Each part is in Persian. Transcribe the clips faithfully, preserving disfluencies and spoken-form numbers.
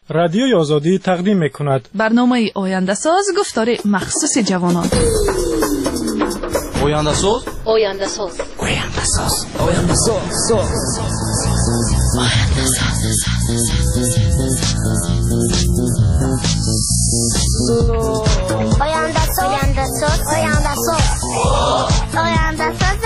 رادیوی آزادی تقدیم میکند. برنامه آینده ساز گفتار مخصوص جوانان. آینده ساز آینده ساز آینده ساز آینده ساز آینده ساز آینده ساز آینده ساز آینده ساز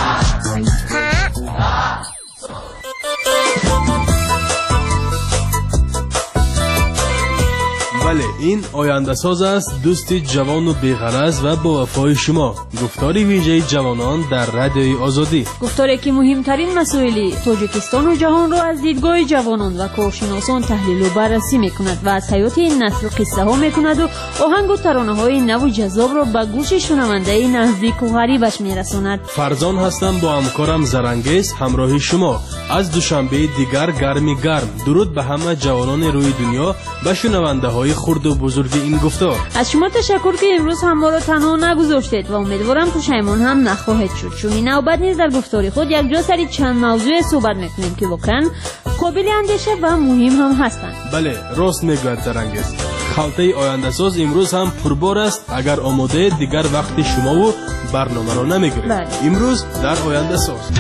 بله، این آینده ساز است، دوست جوان و بی‌غرض و با وفای شما. گفتاری ویژه جوانان در رادیوی آزادی. گفتاری که مهمترین مسائل تاجیکستان و جهان را از دیدگاه جوانان و کارشناسان تحلیل و بررسی میکند و از حیات این نسل قصه ها میکند و آهنگ و ترانه های نو و جذاب را به گوش شنونده نزدیک و غریبش میرساند. فرزان هستم با همکارم زرنگیز همراه شما. از دوشنبه دیگر گرمی گرم. درود به همه جوانان روی دنیا و شنونده های خرد و بزرگ این گفتار. از شما تشکر که امروز هم ما را تنها نگذاشتید و امیدوارم پشیمان هم نخواهید شد، چون این نوبت نیز در گفتار خود یک جا سری چند موضوع صحبت میکنیم که واقعا قابل اندیشه و مهم هم هستند. بله، راست میگوید زرنگیز. خلطه آینده ساز امروز هم پربار است. اگر آماده دیگر وقت شما و برنامه را نمیگیرید. بله. امروز در آینده ساز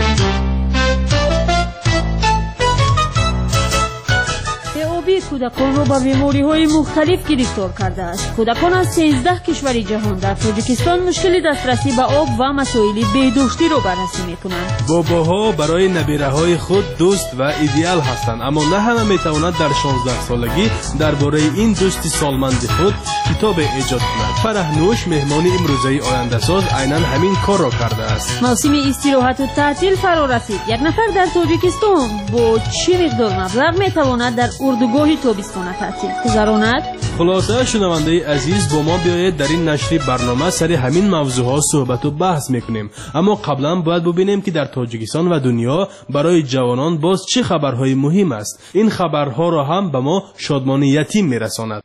کودکان را به بیماری های مختلف گرفتار کرده است. کودکان از سیزده کشور جهان در تاجیکستان مشکل دسترسی به آب و مسائل بهداشتی را بررسی میکنند. باباها برای نبیره های خود دوست و ایدئال هستند، اما نه همه میتواند در شانزده سالگی درباره این دوستی سالمند خود کتاب ایجاد کند. فرهنوش مهمان امروزه آینده ساز عیناً همین کار را کرده است. موسم استراحت و تعطیل فرا رسید. یک نفر در تاجیکستان با چه مقدار مبلغ میتواند در اردوگاه تابستان تعطیل گذراند؟ خلاصه شنونده عزیز، با ما بیایید در این نشر برنامه سر همین موضوعات صحبت و بحث میکنیم. اما قبلا باید ببینیم که در تاجیکستان و دنیا برای جوانان باز چه خبرهای مهم است. این خبرها را هم به ما شادمان یتیم میرساند.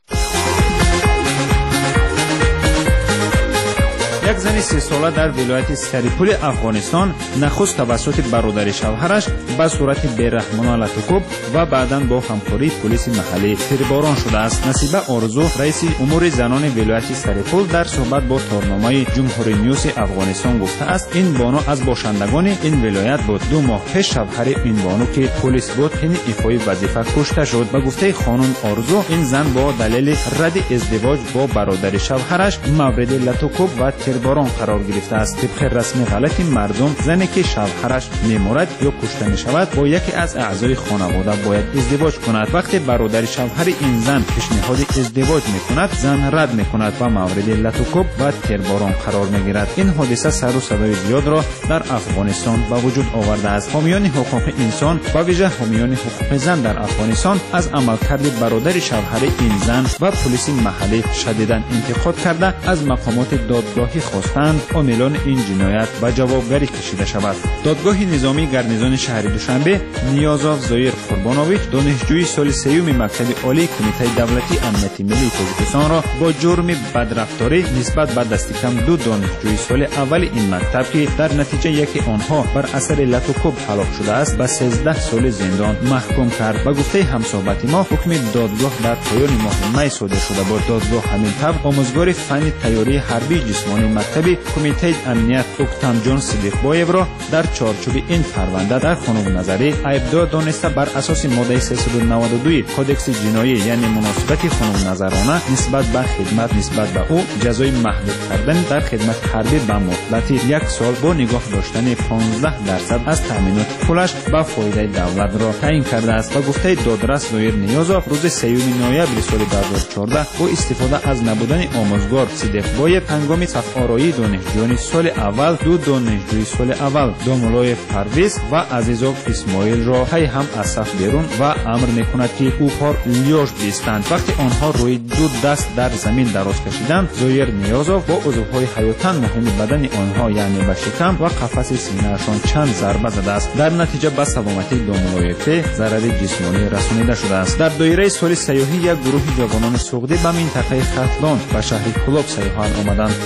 یک زن سی ساله در ولایت سریپول افغانستان نخست توسط برادر شوهرش به صورت بی‌رحمانه لطوکوب و بعداً با همکاری پلیس محلی تیرباران شده است. نصیبه آرزو، رئیس امور زنان ولایت سریپول، در صحبت با تارنامه جمهوری نیوز افغانستان گفته است این بانو از باشندگان این ولایت بود. دو ماه پیش شوهر این بانو که پلیس بود حین ایفای وظیفه کشته شد. به گفته خانم آرزو، این زن با دلیل رد ازدواج با برادر شوهرش مورد لطوکوب و باران قرار گرفته است. طبق رسم غلط مردم، زنی که شوهرش می‌مرد یا کشته می‌شود با یکی از اعضای خانواده باید ازدواج کند. وقتی برادر شوهر این زن پیشنهاد ازدواج می‌کند، زن رد می‌کند و مورد لطوکوب و تیرباران قرار می‌گیرد. این حادثه سر و صدای زیاد را در افغانستان به وجود آورده است. حامیان حقوق انسان و ویژه حامیان حقوق زن در افغانستان از عملکرد برادر شوهر این زن و پلیس محلی شدیداً انتقاد کرده از مقامات دادگاهی خواستند عاملان این جنایت به جوابگری کشیده شود. دادگاه نظامی گرنیزان شهر دوشنبه نیازاف زایر قربانویچ، دانشجوی سال سیوم مکتب عالی کمیته دولتی امنیت ملی تاجیکستان را با جرم بدرفتاری نسبت به دست کم دو دانشجوی سال اول این مکتب که در نتیجه یکی آنها بر اثر لطوکوب هلاک شده است به سیزده سال زندان محکوم کرد. به گفته همصحبت ما، حکم دادگاه در پایان ماه می صادر شده بود. دادگاه همین طور آموزگار فن تیاری حربی جسمانی مکتب کمیته امنیت اوکتام جان صدیقبایو را در چارچوب این پرونده در خانم نظری عیبدار دانسته بر اساس ماده سیصد و نود و دو کدکس جنایی یعنی مناسبت خانم نظرانه نسبت به خدمت نسبت به او جزای محدود کردن در خدمت حربی به مدت یک سال با نگاه داشتن پانزده درصد از تامینات پولش به فایده دولت را تعیین کرده است. و گفته دادرس زایر نیازاف روز سیوم نوامبر سال دو هزار و چهارده با استفاده از نبودن آموزگار صدیقبایو هنگام صف آرایی دانشجویان سال اول دو دانشجوی سال اول دامولای پرویز و عزیزاف اسماعیل را هی هم از صف بیرون و امر میکند که اوپار لیاژ بیستند. وقتی آنها روی دو دست در زمین دراز کشیدند، زایر نیازاف با عضوهای حیاتاً مهم بدن آنها یعنی به شکم و قفس سینه‌شان چند ضربه زده است. در نتیجه به سلامتی دامولای پی ضرر جسمانی رسانیده شده است. در دایره سال سیاحی یک گروه جوانان سوقدی به منطقه ختلان و شهر کلوب سیاحان آمدند. این گروه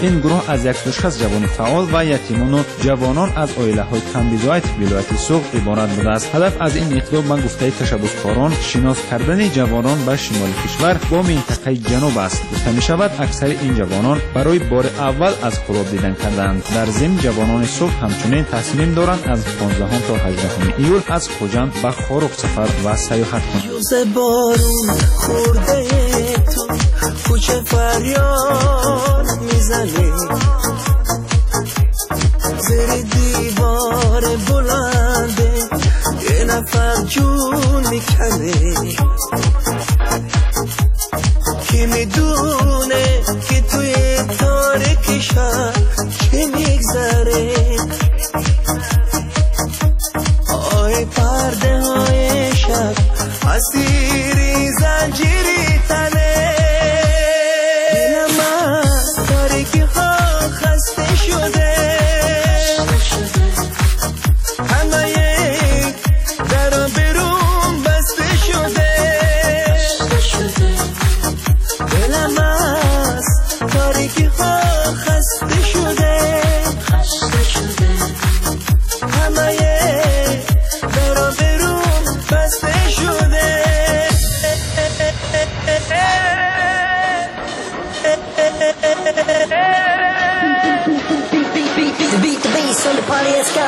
از صد و شصت جوان فعال و یتیمان و جوانان از اویله‌های کمبیزایت ولایت سوق عبارت بوده است. هدف از این اقدام به گفته تشبثکاران شناس کردن جوانان به شمال کشور با منطقه جنوب است. گفته می شود اکثر این جوانان برای بار اول از خواب دیدن کردند. در ضمن جوانان سوق همچنین تصمیم دارند از پانزدهم تا هجدهم ایول از خوجند به خاروق سفر و سیاحت کنند. روز بارون خورده تو کوچه فریاد میزنی، زیر دیوار بلنده یه نفر جون میکنه. کی میدونه که توی تاریکی شهر چی میگذره؟ آی پرده های شب اسیری زنجیری تنه. دلم از تاریکی ها خسته شده، همه درم برون بسته شده. دلم از تاریکی ها خسته شده، همه درم برون بسته شده. The beat, the bass on the party, let's go.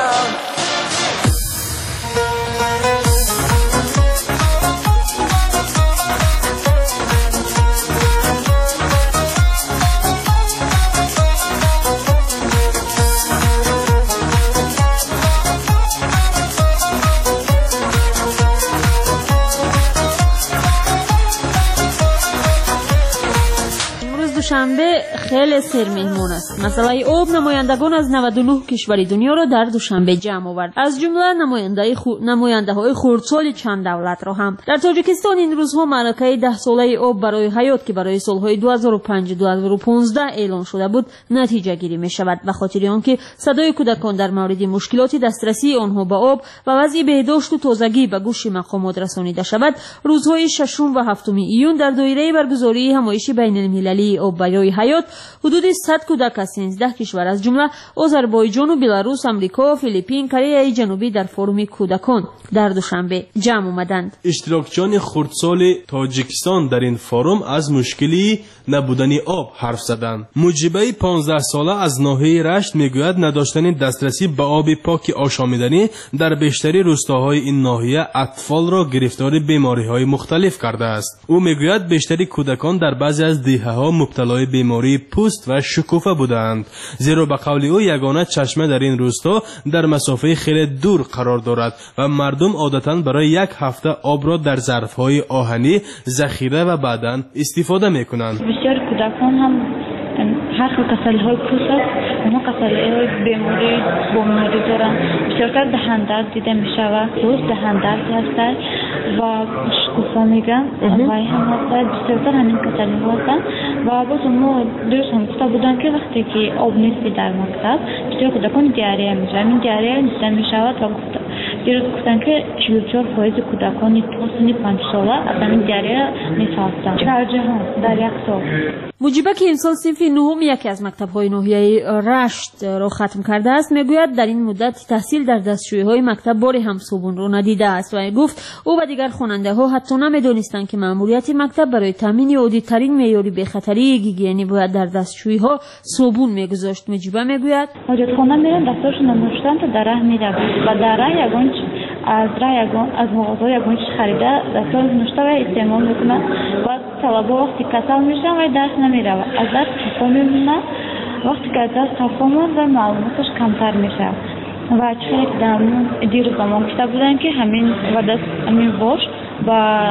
دوشنبه خیلی سرمهمان است. مسئله آب نمایندگان از نود و نه کشور دنیا را در دوشنبه جمع آورد، از جمله نماینده خو... نماینده های خردسال چند دولت را هم. در تاجیکستان این روزها معرکه ده ساله آب برای حیات که برای سالهای دو هزار و پنج دو هزار و پانزده اعلان شده بود نتیجه گیری می شود، به خاطر آنکه صدای کودکان در مورد مشکلات دسترسی آنها به آب و وضع بهداشت و تازگی به گوش مقامات رسانیده شود، روزهای ششم و هفتم ایون در دایره برگزاری همایش بین المللی آب برای حیات حدود صد کودک از سیزده کشور از جمله آذربایجان و بلاروس، آمریکا، فیلیپین، کره جنوبی در فروم کودکان در دوشنبه جمع آمدند. اشتراکچیان خردسال تاجیکستان در این فروم از مشکلی نبودن آب حرف زدند. مجیبه پانزده ساله از ناحیه رشت میگوید نداشتن دسترسی به آب پاک آشامیدنی در بیشتری روستاهای این ناحیه اطفال را گرفتار بیماری‌های مختلف کرده است. او میگوید بیشتری کودکان در بعضی از دهه‌ها مبتلای بیماری پوست و شکوفه بودند، زیرا به قول او یگانه چشمه در این روستا در مسافه خیلی دور قرار دارد و مردم عادتاً برای یک هفته آب را در ظرف‌های آهنی ذخیره و بعداً استفاده می‌کنند. بسیار کودکان هم هر خیلی کسل‌های پوست است، اما کسل‌های بیماری بیماری دارند. بسیارتر دهندرد دیده می‌شود، پوست دهندرد هستند و شکوفه میگن و هم هستند. بسیارتر همین کسل‌ها هستند و باز ما درست هم گفته بودن که وقتی که آب نیستی در مکتب بسیار کودکان دیاریا می‌شوند. این دیاریا دیده می‌شود و گفته دیروز گفتن که چهل و چهار درصد کودکان تا سن پنج ساله از این دیاریا می‌فهمند. در جهان در یک سال مجیبه که امسال صنف نهم یکی از مکتب‌های ناحیه رشت را ختم کرده است میگوید در این مدت تحصیل در دستشویی‌های مکتب باری هم صابون را ندیده است و گفت او و دیگر خواننده‌ها حتی نمی‌دانستند که مأموریت مکتب برای تامین عالی‌ترین معیار بی‌خطری گیگیانی باید در دستشویی‌ها صابون می‌گذاشت. مجیبه میگوید حاجتخانه میرن دستاشون نموشتن تا در راه میره و در راه یگان از راه یگان از مغازه یگان خریده دستار نوشته و استعمال میکنن و طلبه وقتی کسل میشن و درس نمیره و از درس خفا میمونن. وقتی که از درس خفا موند و معلوماتش کمتر میشه و چخیلی که درمون دیروز ما گفته بودن که همین و دست همین باش و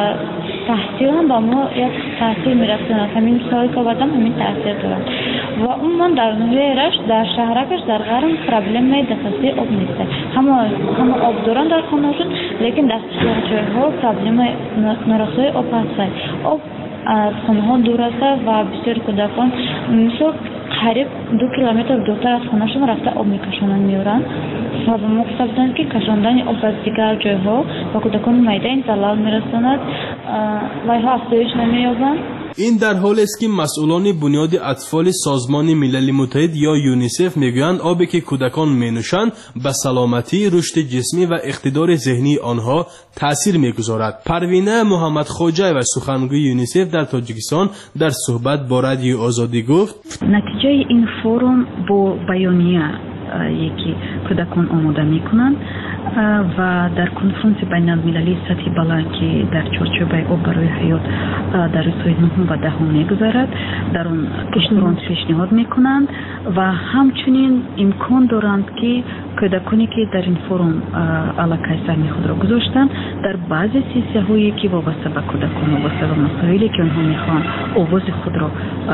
تحصیل هم با ما یک تحصیل میرسونن، همین سال که بعدم همین تحصیل دارن و اون من در نوحیه رشت در شهرکش در غرم پرابلم دسترسی آب نیست. همه همه آب دارن در خانه‌شون لیکن دسترسی‌ها پرابلم نرسایی آب هست. آب از خانه‌ها دور است و بسیار کودکان مثلا قریب دو کیلومتر دورتر از خانه‌شون رفته آب میکشونن میارن و به ما گفته بودن که کشاندن آب از دیگر جایها و کودکان میده این زلال میرساند و اینها افزایش نمییابند. این در حالی است که مسئولان بنیاد اطفال سازمان ملل متحد یا یونیسف میگویند آبی که کودکان مینوشند به سلامتی، رشد جسمی و اقتدار ذهنی آنها تاثیر میگذارد. پروینه محمد خوجه و سخنگوی یونیسف در تاجیکستان در صحبت با رادیو آزادی گفت نتیجه این فروم با بیانیه یکی کودکان آماده میکنند و در کنفرانس بین المللی سطح بالا که در چارچوب آب برای حیات در روزهای نهم و دهم میگذارد در آن کنفرانس پیشنهاد میکنند و همچنین امکان دارند که کودکانی که در این فروم علاقه سرمی خود را گذاشتند در بعضی سیسیه هایی که وابسته به کودکان و وابسته به مسائلی که آنها میخوان آواز خود را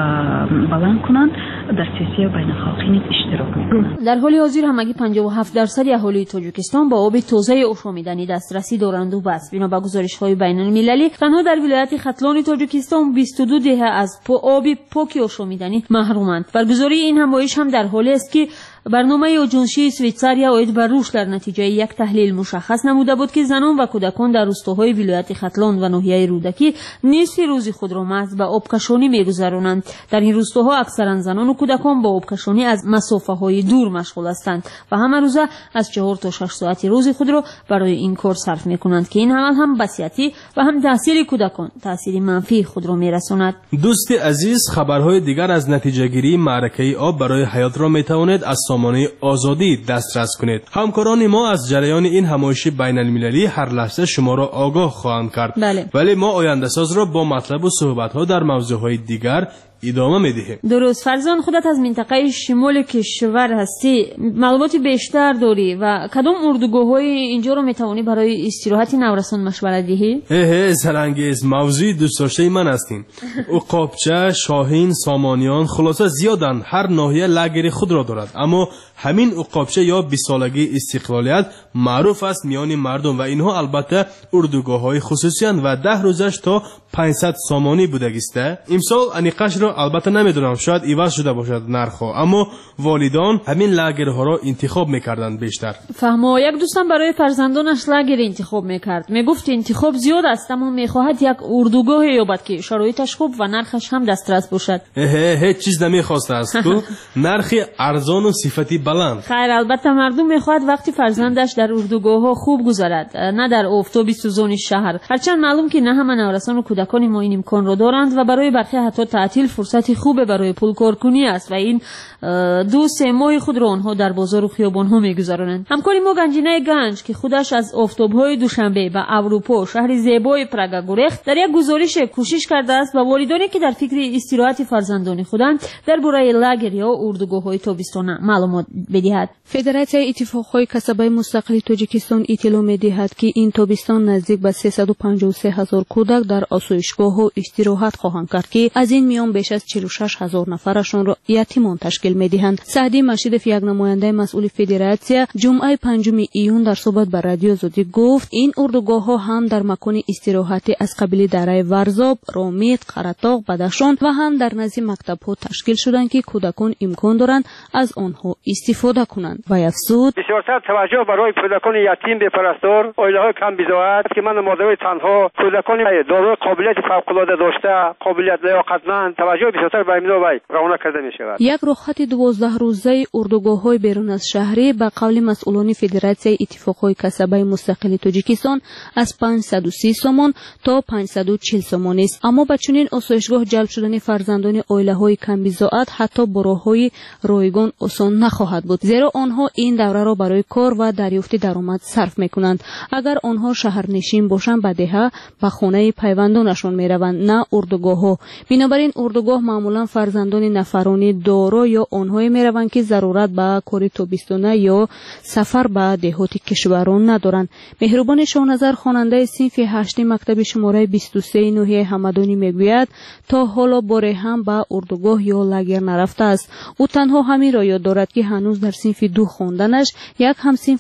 بلند کنند در سیسیه بین الخلقی نیز اشتراک میکنند. در حال حاضر همگی پنجاه و هفت درصد اهالی تاجیکستان با آب تازه آشامیدنی دسترسی دارند و بس بنا به گزارش‌های بین المللی تنها در ولایت ختلان تاجیکستان بیست و دو دهه از آب پاک آشامیدنی محرومند. برگزاری این همایش هم در حالی است که برنامه آژانسی سوئیسریا اوید بر روش در نتیجه یک تحلیل مشخص نموده بود که زنان و کودکان در روستاهای ولایت ختلان و ناحیه رودکی نصف روز خود را محض به آبکشانی می‌گذرانند. در این روستاها اکثرا زنان و کودکان با آبکشانی از مسافه‌های دور مشغول هستند و همه روزه از چهار تا شش ساعت روز خود را برای این کار صرف می‌کنند که این عمل هم بسیتی و هم تحصیل کودکان تأثیر منفی خود را می‌رساند. دوست عزیز، خبرهای دیگر از نتیجه گیری معرکه آب برای حیات را می‌توانید از سامانه آزادی دسترس کنید. همکاران ما از جریان این همایش بین المللی هر لحظه شما را آگاه خواهند کرد. بله. ولی ما آینده ساز را با مطلب و صحبت‌ها در موضوعهای دیگر ادامه میدهیم. درست. فرزان، خودت از منطقه شمال کشور هستی، معلومات بیشتر داری و کدام اردوگاه‌های اینجا رو میتوانی برای استراحت نورسان مشورت دهی؟ اه سرانگیز، موضوع دوست داشته من هستیم. عقابچه، شاهین، سامانیان، خلاصه زیادن، هر ناحیه لگر خود را دارد، اما همین عقابچه یا بیست سالگی استقلالیت معروف است میان مردم و اینها البته اردوگاه‌های خصوصی اند و ده روزش تا پانصد سامانی بودگیسته. امسال انیقش را البته نمیدونم، شاید ایواز شده باشد نرخ، اما والدان همین لگرها را انتخاب میکردند بیشتر. فهمو. یک دوستم برای فرزندانش لگر انتخاب میکرد، میگفت انتخاب زیاد است اما میخواهد یک اردوگاه یابد که شرایطش خوب و نرخش هم دسترس باشد. اه هیچ چیز نمیخواسته است تو نرخ ارزان و صفتی بلند. خیر، البته مردم میخواهد وقتی فرزندش در اردوگاه خوب گذرد، نه در آفتاب سوزان شهر. هرچند معلوم که نه همه نورسان و کودکان ما این امکان را دارند و برای برخی حتی تعطیل فرصتی خوبه برای پول کارکنی است و این دو سه ماه خود را آنها در بازار و خیابان‌ها می‌گذرانند. همکاری ما گنجینه گنج که خودش از آفتاب‌های دوشنبه به اروپا شهر زیبای پراگ گریخت در یک گزارش کوشش کرده است با والدانی که در فکر استراحت فرزندان خودند درباره لگر یا اردوگاه‌های تابستانه معلومات بدهد. فدراسیون اتفاق‌های کسبه مستقل تاجیکستان اطلاع می‌دهد که این تابستان نزدیک به سیصد و پنجاه و سه هزار کودک در آسایشگاه‌ها استراحت خواهند کرد که از این میان بیش از چهل و شش هزار نفرشان را یتیمان تشکیل می‌دهند. سعدی مشیدف، یک نماینده مسئول فدراسیون، جمعه پنجم ایون در صحبت با رادیو آزادی گفت این اردوگاه‌ها هم در مکان استراحت از قبیل دره ورزاب، رامید، قرطاق، بدخشان و هم در نزد مکتب‌ها تشکیل شدند که کودکان امکان دارند از آنها استفاده کنند. و افزود بسیار توجه برای کودکان یتیم به پرستار، عائله‌های کم بضاعت که من مادرای تنها، کودکان دارای قابلیت فوق‌العاده داشته، قابلیت لیاقتمند، توجه بسیار به اینا وای رعایت کرده می‌شود. یک رخصت دوازده روزه اردوگاه‌های بیرون از شهری به قول مسئولان فدراسیون اتفاق‌های کسبه مستقل تاجیکستان از پانصد و سی سومون تا پانصد و چهل سومون است، اما با چنین آسایشگاه جلب شدن فرزندان عائله‌های کم بضاعت حتی با راه‌های رایگان آسان نخواهد بود، زیرا آنها این دوره را برای کار و دریافت درآمد صرف می‌کنند. اگر آنها شهرنشین باشند به دهه به خانه پیوندانشان می‌روند، نه اردوگاه‌ها. بنابراین اردوگاه معمولا فرزندان نفرانی دارا یا آنهایی می‌روند که ضرورت به کار تابستانه یا سفر به دهات کشوران ندارند. مهربان شاهنظر، خواننده صنف هشت مکتب شماره بیست و سه ناحیه همدانی میگوید تا حالا باره هم به اردوگاه یا لگر نرفته است. او تنها همین را یاد دارد که هنوز در صنف دو خواندنش یک همصنفش گفته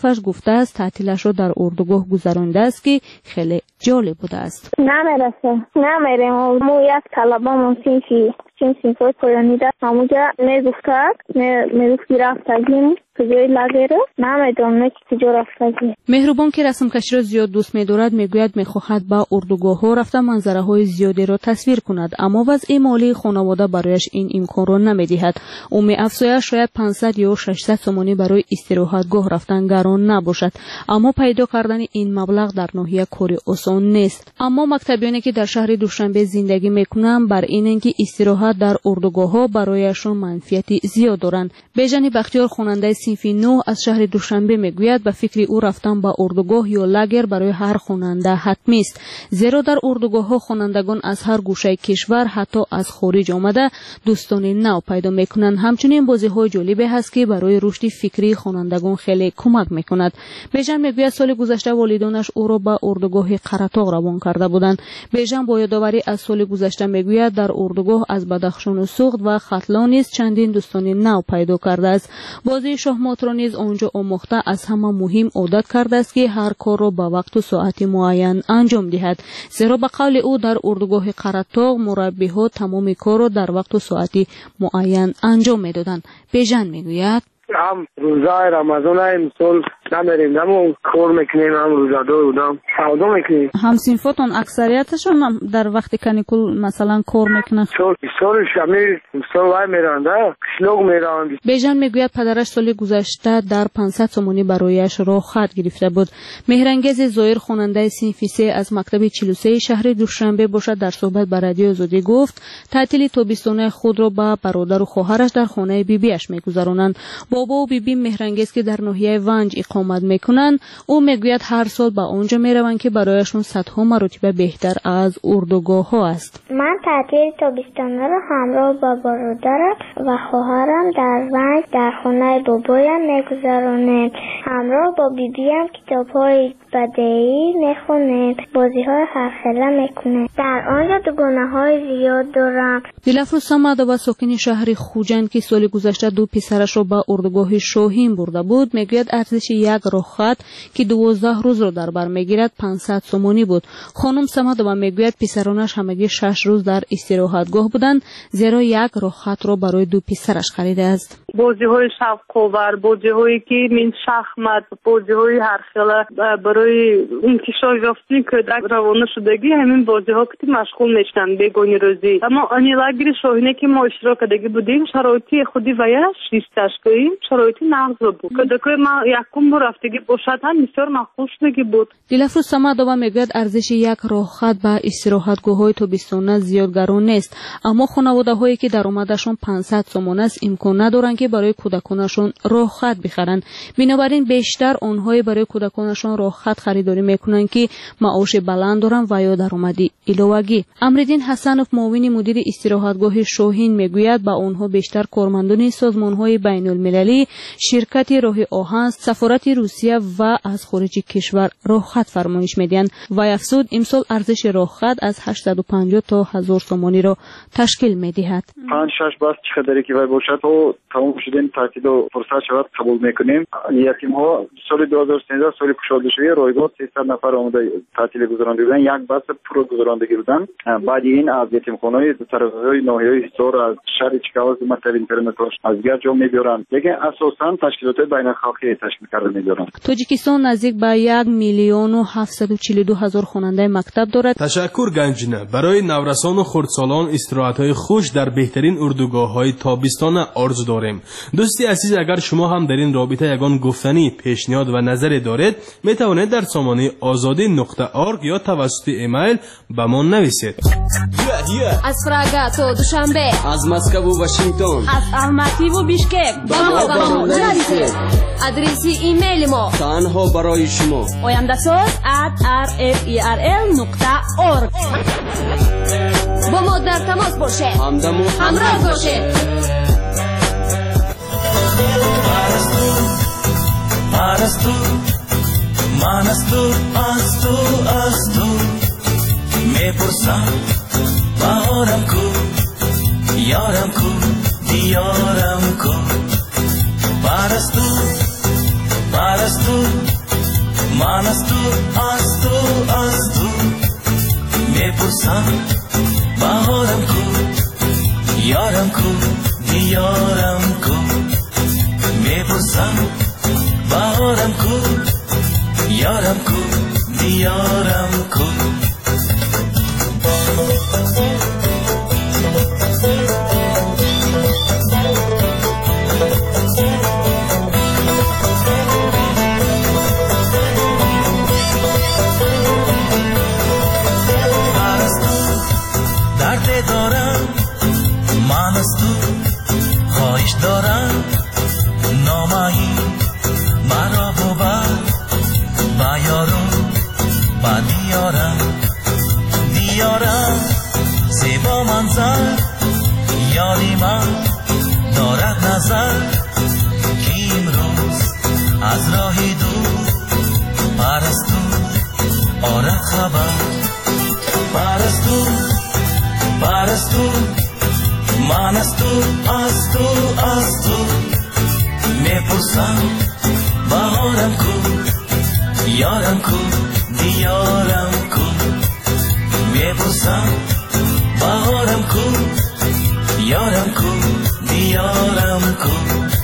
گفته است تعطیلش را در اردوگاه گذرانده است که خیلی جالب بوده است. نمیرسه نمیریم ما یک طلبه صنفی صنفی پایانی داشت همونجا میگفتد میگفتی رفتگیم کجای لگره نمیدونم که کجا رفتگیم. مهربان که رسم کشی را زیاد دوست می‌دارد میگوید می‌خواهد با اردوگاه ها رفته منظره های زیادی را تصویر کند اما وضع مالی خانواده برایش این امکان را نمی‌دهد. او می‌افزاید شاید پانصد یا ششصد تومانی برای استراحتگاه رفتن گران نباشد اما پیدا کردن این مبلغ در ناحیه کاری آسان نیست. اما مکتبیانی که در شهر دوشنبه زندگی می‌کنند بر اینند که استراحت در اردوگاه‌ها برایشان منفعت زیاد دارند. بجانب بختیار خواننده صنف نه از شهر دوشنبه میگوید به فکر او رفتن به اردوگاه یا لاگر برای هر خواننده حتمی است زیرا در اردوگاه‌ها خوانندگان از هر گوشه کشور حتی از خارج آمده دوستان نو پیدا میکنند. همچنین بازی‌های جالبی هست که برای رشد فکری خوانندگان خیلی کمک میکند. بجان میگوید سال گذشته والدانش او را به اردوگاه قرطاق روان کرده بودند. بجان با یادآوری از سال گذشته میگوید در اردوگاه از بدخشان و سوخت و ختلان نیز چندین دوستان نو پیدا کرده است. بازی شهمات را نیز آنجا آموخته از همه مهم عادت کرده است که هر کار را به وقت و ساعت معین انجام دهد زیرا به قول او در اردوگاه قرطاق مربی‌ها تمام کار را در وقت و ساعت معین انجام میدادند. بجان میگوید هم روزای رمضان امسال نمیریم نمون کار میکنیم هم روزادار بودم سودا میکنیم. هم صنفاتون اکثریتشون در وقت کانیکول مثلا کار میکنن؟ سال سال شمیر سال وای میرند قشلوق میرند. بجان میگوید پدرش سال گذشته در پانصد تومانی برایش راه خط گرفته بود. مهرانگیز زایر خواننده صنف سه از مکتب چهل و سه شهر دوشنبه باشد در صحبت با رادیو آزادی گفت تعطیل تابستانه خود را با برادر و خواهرش در خانه بیبیش میگذرانند. بابا و بیبی مهرانگیز که در ناحیه ونج اقامت میکنند او میگوید هر سال به آنجا میروند که برایشون صدها مرتبه بهتر از اردوگاه ها است. من تعطیل تابستانه را همراه با برادرم و خواهرم در ونج در خانه بابایم میگذرانیم. همراه با بیبیم کتاب‌های بدیعی میخونیم بازی‌های هرخیله میکنیم. در آنجا دوگانه‌های زیاد دارم. دلفروز صمدآباد ساکن شهر خوجند که سال گذشته دو پسرش را به اردوگاه شاهین برده بود میگوید ارزش یک راهخط که دوازده روز را در بر میگیرد پانصد تومانی بود. خانم صمدآباد میگوید پسرانش همگی شش روز در استراحتگاه بودند زیرا یک راهخط را برای دو پسرش خریده است. بازی‌های شوق‌آور، بازی‌هایی که من شахмат، بازی‌های هرخیله برای انتشار یافتن کودک روانه شدگی همین بازی‌ها که مشغول میشن بیگانه روزی. اما آنی لاگر شاهینه که ما اشتراک کردگی بودیم شرایطی خودی ویاش ریستش کردیم شرایطی نقض بود. کودکای ما یکم بار رفتگی باشد هم بسیار مخصوص شدگی بود. دلفروز صمدآباد میگوید ارزش یک راهخط به استراحتگاه‌های تابستانه زیاد گران نیست اما خانواده‌هایی که درآمدشان پانصد تومان است امکان ندارند که برای کودکانشان راهخط بخرند. بنابراین بیشتر آنهایی برای کودکانشان راهخط خریداری میکنند که معاش بلند دارند و یا درآمدی علاوه‌ای. امرالدین حسنوف معاون مدیر استراحتگاه شاهین میگوید با آنها بیشتر کارمندان سازمان‌های بین‌المللی، شرکت راه آهن، سفارت روسیه و از خارج کشور راهخط فرمایش میدهند و افزود امسال ارزش راهخط از هشتصد و پنجاه تا هزار تومانی را تشکیل میدهد. پنج شش باز چقدری که باشد و تمام شدن تعطیل و فرصت شود قبول میکنیم. یتیم‌ها سال دو هزار و سیزده سال کشادشوی رایگان سیصد نفر آمده تعطیل گذرانده بودن یک بس پرو گذراندگی بودن. بعد این از یتیمخانه‌های طرفهای ناحیه حصار از شهر چکاوز مکتب اینترنتش از گرجا میبرند لیکن اساساً تشکیلات بین‌الخالقی تشکیل کرده می‌دارند. تاجیکستان نزدیک به یک میلیون و هفتصد و چهل و دو هزار خواننده مکتب دارد. تشکر گنجینه. برای نورسان و خردسالان استراحت‌های خوش در بهترین اردوگاه‌های تابستانه آرزو داریم. دوستی عزیز اگر شما هم در این رابطه یگان گفتنی، پیشنهاد و نظری دارید می توانید در سامانه آزادی نقطه آرگ یا توسط ایمیل به ما نویسید. از فراگا تا دوشنبه، از مسکو و واشنگتن، از الماتی و بیشکک با ما با ما نویسید. آدرس ایمیل ما تنها برای شما oyandasot at r f e r l نقطه org. با ما در تماس باشه، همدم و همراه باشه. من از تو من از تو از تو از تو میپرسم بهارم کو یارم کو دیارم کو من از تو من از تو من از تو از تو از تو میپرسم بهارم کو یارم کو دیارم کو میپرسم بهارم کو یارم کو دیارم کو دارم من از تو خواهش دارم نامایی مرا ببر با یارم با دیارم دیارم زیبا منظر یاری من دارد نظر که امروز از راهی دور پرستو آرد خبر پرستو پرستو من از تو از تو از تو میپرسم بهارم کو یارم کو دیارم کو میپرسم بهارم کو یارم کو دیارم کو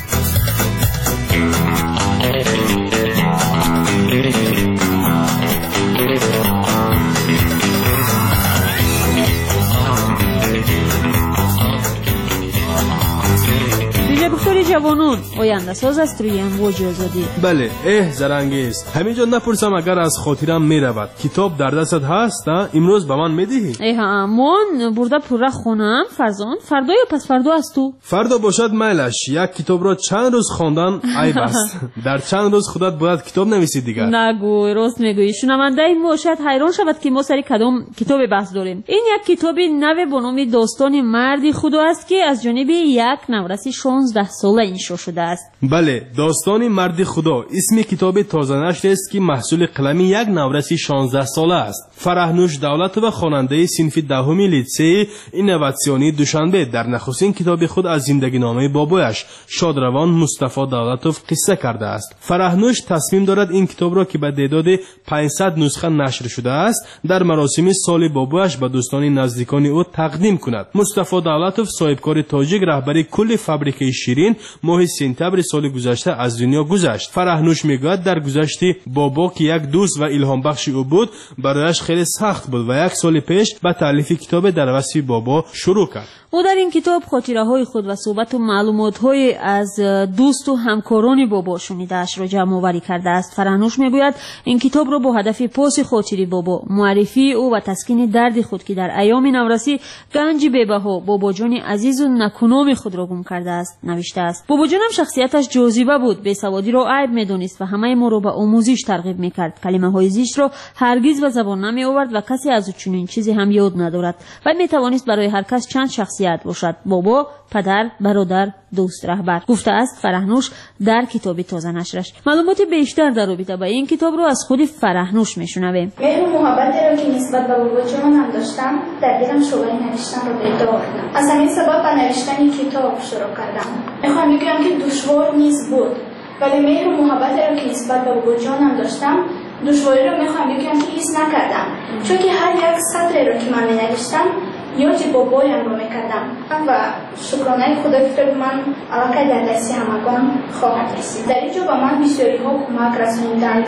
دکتر جوانان آینده ساز است روی امواج آزادی. بله اه زرنگیز همینجا نپرسم اگر از خاطرم میرود کتاب در دستت هست امروز به من میدهی؟ اه امان برده پوره خونم فرزان فردا یا پس فردا است تو؟ فردا باشد میلش یک کتاب را چند روز خواندن عیب است در چند روز خودت باید کتاب نویسی دیگر. نگوی راست میگویی شنونده ما شاید حیران شود که ما سری کدام کتاب بحث داریم. این یک کتاب نو با نام داستان مردی خدا است که از جانب یک نورسی شانزده ساله انشا شده است. بله داستان مردی خدا اسم کتاب تازه نشر است که محصول قلم یک نورسی شانزده ساله است. فرهنوش دولت و خواننده صنف دهم لیسه اینواسیونی دوشنبه در نخستین کتاب خود از زندگی نامه بابایش شادروان مصطفی دولتوف قصه کرده است. فرهنوش تصمیم دارد این کتاب را که به تعداد پانصد نسخه نشر شده است در مراسم سال بابایش به دوستان نزدیکان او تقدیم کند. مصطفی دولتوف صاحبکار تاجیک رهبر کل فابریکه شیرین ماه سپتامبر سال گذشته از دنیا گذشت. فرهنوش میگوید در گذشته بابا که یک دوست و الهام بخش او بود برایش خیلی سخت بود و یک سال پیش به تالیف کتاب در وصف بابا شروع کرد. او در این کتاب خاطره های خود و صحبت و معلومات های از دوست و همکاران بابا شنیده‌اش را جمع آوری کرده است. فرهنوش میگوید این کتاب را با هدف پاس خاطری بابا، معرفی او و تسکین درد خود که در ایام نورسی گنج بی‌بها بابا جان عزیز و نکنام خود را گم کرده است نوشته است. بابا جان هم شخصیتش جاذبه بود، بی‌سوادی را عیب می‌دانست و همه ما را به آموزش ترغیب می‌کرد. کلمه های زشت را هرگز به زبان نمی آورد و کسی از او چنین چیزی هم یاد ندارد و می‌توانست برای هر کس چند شخصیت باشد: بابا، پدر، برادر، دوست، رهبر، گفته است فرهنوش در کتاب تازه نشرش. معلومات بیشتر در رابطه با این کتاب رو از خود فرهنوش میشنویم. مهر و محبتی را که نسبت به بابا جانم داشتم در دلم شعله نوشتن را پیدا کردم. از همین سبب به نوشتن کتاب شروع کردم. میخوام بگم که دشوار نیست بود، ولی مهر و محبتی را که نسبت به بابا جانم داشتم دشواری را میخوام بگم که حس نکردم، چون که هر یک سطری را که من نوشتم یاد بابایم رو میکردم و شکرانه خدا که به من علاقه در دستی همگان خواهد رسید. در اینجا به من بسیاری ها کمک رسوندند.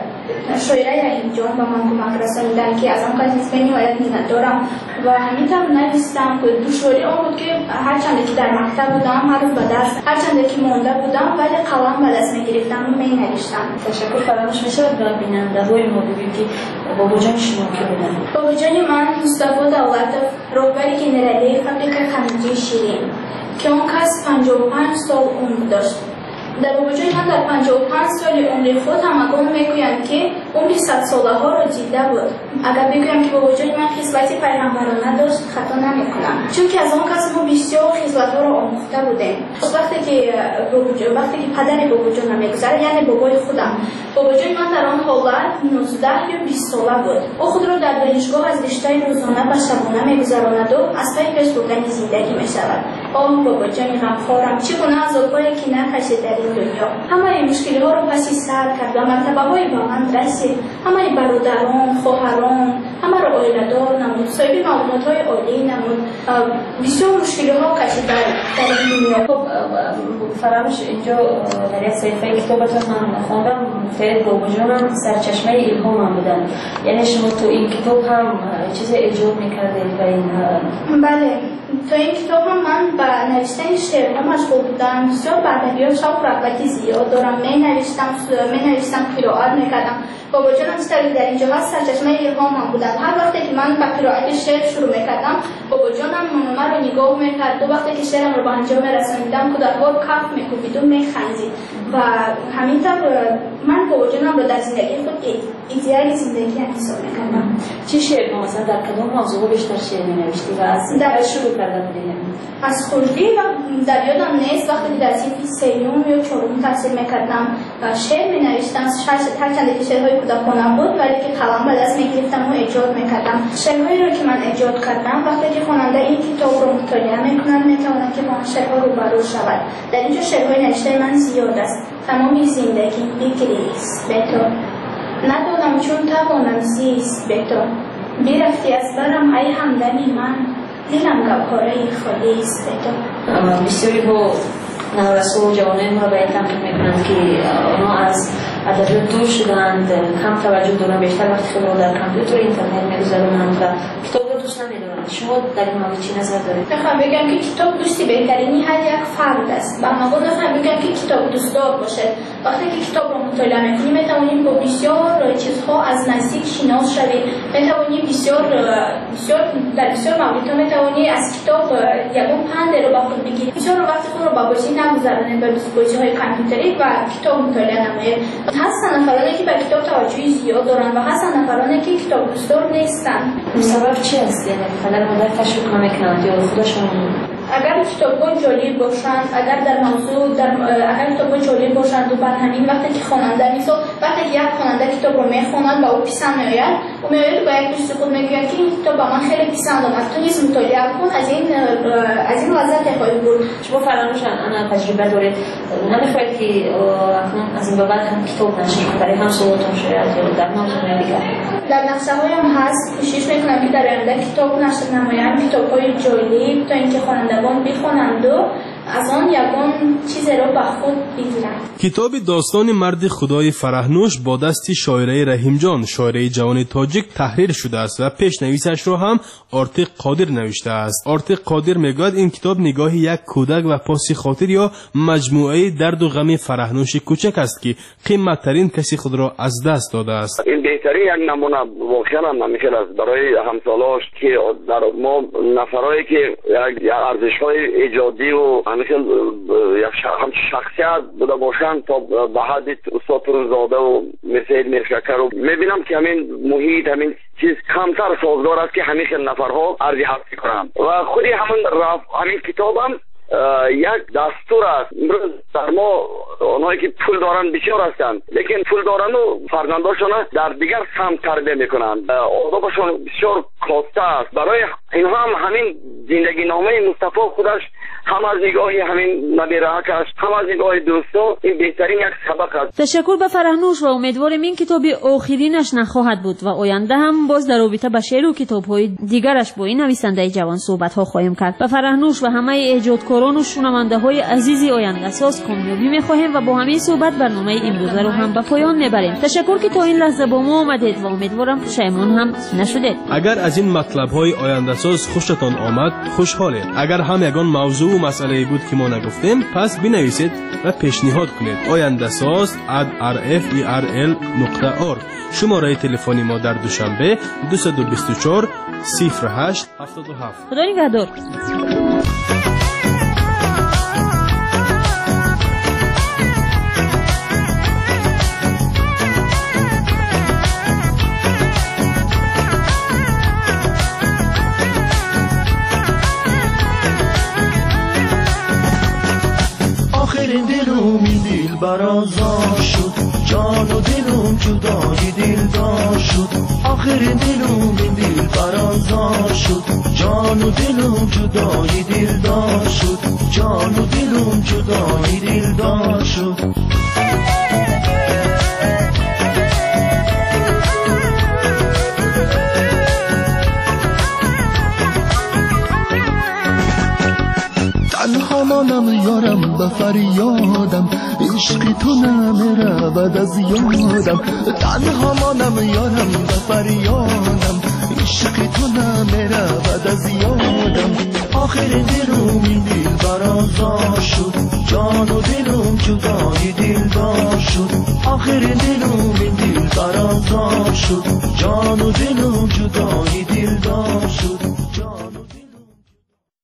شاعره رحیم جان به من کمک رسوندند که از آن کس نیست بنیایت منت دارم و همینطور نویستم که دشواری آن بود که هرچند که در مکتب بودم هر روز به درس هرچند که مانده بودم ولی قلم به دست میگرفتم و می نوشتم. تشکر. فراموش میشود به بیننده های ما بگید که بابا جان شما کی بودن؟ بابا جان من مصطفی دولتوف، رهبر گنرالی فابریکه خمیری شیرین که اون کس پنجاه و پنج سال عمر داشت. در بابا جان من در پنجاه و پنج سال عمر خود همگان میگویند که عمر صد ساله ها را دیده بود. اگر بگویم که بابا جان من خصلت پیغمبرانه داشت خطا نمیکنم، چون که از آن کس ما بسیار خصلت ها را آموخته بودیم. وقتی که بابا جان وقتی که پدر بابا جان میگذره یعنی بابای خودم، بابا جان من در آن حالت نوزده یا بیست ساله بود. او خود را در دانشگاه از رشته روزانه به شبانه میگذراند و از پی پیش بردن زندگی میشود. آه بابا جان غمخوارم، چگونه عذابهایی که نکشید در این دنیا. همه مشکل ها رو پسی سر کرد و مرتبه های با من رسید کسی همه برادران خواهران همه را آیله‌دار نمود، صاحب معلومات‌های عالی نمود، بسیار مشکل‌ها کشید در این دنیا. خب فراموش اینجا در یک صفحه کتابتون من خواندم فرید باباجان هم سرچشمه الهام بودن، یعنی شما تو این کتاب هم چیز ایجاد میکردید و این؟ بله، تو این کتاب هم من به نوشتن شعرها مشغول بودم، بسیار به ادبیات شوق و رغبتی زیاد دارم، می نوشتم می نوشتم قرائت میکردم. بابا جانم استاد در اینجا هست سرچشمه الهام هم بودن. هر وقتی که من به قرائت شعر شروع میکردم بابا جانم من رو نگاه میکرد، دو وقتی که شعرم رو به انجام رسوندم کودک‌ها کف میکوبید و میخندید و همینطور من بابا جانم رو در زندگی خود ایدئال زندگی حساب میکردم. چه شعر مثلا در کدام موضوع بیشتر شعر مینوشتی و از در شروع کردن بودید؟ از خردی و در یادم نیست وقتی در صنف سیوم یا چهارم تحصیل میکردم و شعر مینوشتم، هر چند که شعرهای کودکانه بود ولی که قلم به دست میگرفتم و ایجاد میکردم. شعرهایی رو که من ایجاد کردم وقتی که خواننده این کتاب رو مطالعه میکنند میتواند که با آن شعرها روبرو شود. در اینجا شعرهای نوشته من زیاد است. تمام زندگی بگریست به تو، ندانم چون توانم زیست به تو، بیرفتی از برم ای همدمی من، دلم گوهره خالی است به تو. بسیاری با نوارسو و جوانان ما باید تنبیه میکنند که اونا از ادبیات دور شدند، کم توجه دارن، بیشتر وقتی خود رو در کامپیوتر اینترنت میگذارند و کتاب رو دوست نمیدارند. شما در این مورد چی نظر دارید؟ بخوام بگم که کتاب دوستی بهترینی هر یک فرد است. با ما بخوام بگم که کتاب دوستدار باشه. وقتی که کتاب رو مطالعه میکنیم میتوانیم با بسیار چیزها از نزدیک شناس شویم. میتوانیم بسیار بسیار در بسیار موارد میتوانیم از کتاب یگان پند رو با خود بگیریم. بسیار وقتی خود رو با بازی نگذرانیم به بازی‌های کامپیوتری و کتاب مطالعه نماییم. هستن نفرانی که به کتاب توجه زیاد دارن و هستن نفرانی که کتاب دوستدار نیستن. سبب چی است؟ یعنی پدر مادر تشویق نمیکنند یا خودشون؟ اگر کتاب‌ها جالب باشند، اگر در موضوع در اگر کتاب‌ها جالب باشند و بر همین وقتی که خواننده مثلا وقتی که یک خواننده کتاب رو میخواند و او پسند میآید و میآید با یک دوست خود میگه که این کتاب به من خیلی پسند آمد، تو نیز مطالعه کن، از این از این لذت خواهی برد. شما فراموش انا تجربه دارید، نمیخواهید که از این بابت هم کتاب نشر کنید برای هم صحبتون شاید یا در موضوع دیگر؟ در نقشه هایم هست، کوشش میکنم که در آینده کتاب نشر نمایم، کتاب‌های جالب تا اینکه خوانندگان بخوانند و از آن یگان چیز را به خود بگیرند. کتاب داستان مرد خدای فرهنوش با دست شاعره رحیم جان، شاعره جوان تاجیک تحریر شده است و پیشنویسش را هم آرتیق قادر نوشته است. آرتیق قادر میگوید این کتاب نگاهی یک کودک و پاسی خاطر یا مجموعه درد و غم فرهنوش کوچک است که قیمتترین کسی خود را از دست داده است. این بهترین یک نمونه واقعا هم نمیشه است برای همسالاش که در ما نفرایی که یک ارزش‌های ایجادی و همیشه یک شخصیت بوده باشند تا به حد استاد فروزاده و مثل میرشکر رو میبینم که همین محیط همین چیز کمتر سازگار است که همیشه نفرها ارزی حفظ کنند و خودی همون همین کتاب هم یک دستور است. امروز در ما اونهایی که پول دارن بسیار هستند لیکن پول دارن و فرزنداشون در دیگر سمت تربیت میکنند، آدابشون بسیار کاسته است. برای اینها هم همین زندگی نامه مصطفی خودش هم از نگاهی همین نبیره‌اش هم از نگاه دوستا این بهترین یک سبق است. تشکر به فرهنوش و امیدواریم این کتاب آخرینش نخواهد بود و آینده هم باز در رابطه با شعر و کتاب‌های دیگرش با این نویسنده جوان صحبت‌ها خواهیم کرد. به فرهنوش و همه ایجادکاران و شنونده‌های عزیزی آینده ساز کامیابی می‌خواهیم و با همین صحبت برنامه امروز رو هم به پایان می‌بریم. تشکر که تا این لحظه با ما آمدید و امیدوارم پشیمون هم نشدید. اگر از این مطلب‌های آینده ساز خوشتان آمد خوشحالید. اگر هم یگان موضوع و مسئله بود که ما نگفتیم پس بنویسید و پیشنهاد کنید. آینده ساز ات آر اف ای آر ال نقطه اور. شماره تلفنی ما در دوشنبه دو دو چهار صفر هشت هفتاد و هفت. خدا نگهدار. برازار شد جان و دلم جدای دلدار شد، آخر دلم این دل برازار شد جان و دلم جدای دلدار شد، جان و دلم جدای دلدار شد. تنها مانم یارم به فریادم، عشق تو نمیرود از یادم. تنها مانم یارم به فریادم، عشق تو نمیرود از یادم. آخر دلم این دل برازار شد، جان و دلم جدای دلدار شد. آخر دلم این دل برازار شد، جان و دلم جدای دلدار شد.